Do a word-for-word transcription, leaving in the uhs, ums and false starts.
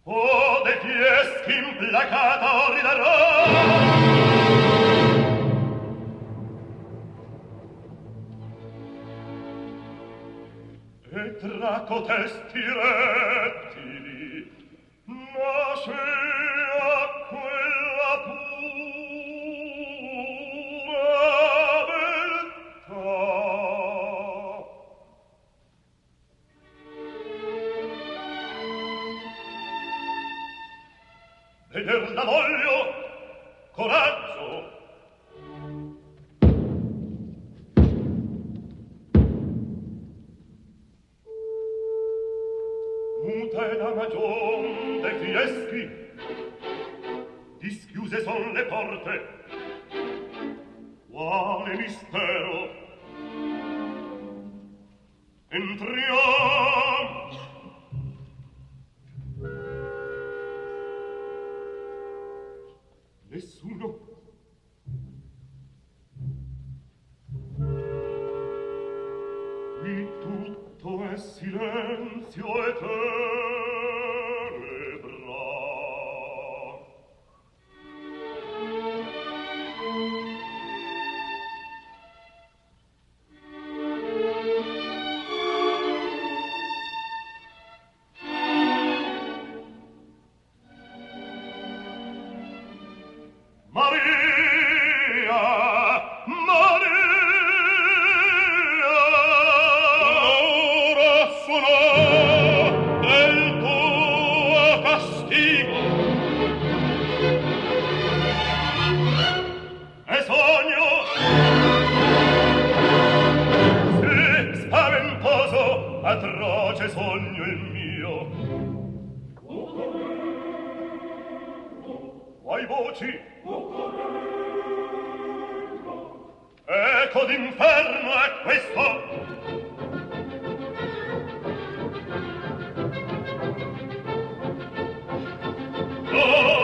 O dei fieschi implacata orrida rosa, e tra cotesti rettili nascea quella pura beltà. Vederla voglio, coraggio. Muta e da magion de fieschi, dischiuse son le porte. Quale mistero? Entriamo. Nessuno. Qui tutto è silenzio e tenebra. Maria, Maria, ora sono del tuo castigo. È sogno, sì, spaventoso, atroce sogno il mio. Quai voci? Eco d'inferno è questo. Oh!